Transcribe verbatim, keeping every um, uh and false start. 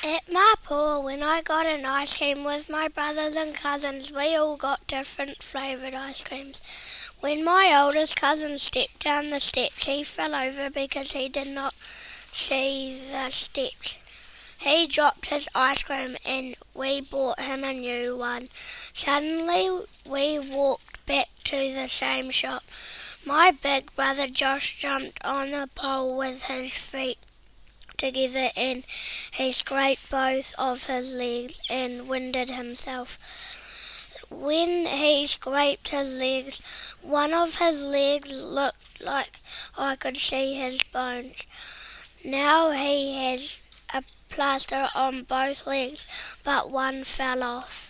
At my pool, when I got an ice cream with my brothers and cousins, we all got different flavoured ice creams. When my oldest cousin stepped down the steps, he fell over because he did not see the steps. He dropped his ice cream and we bought him a new one. Suddenly we walked back to the same shop. My big brother Josh jumped on a pole with his feet together and he scraped both of his legs and winded himself. When he scraped his legs, one of his legs looked like I could see his bones. Now he has a plaster on both legs, but one fell off.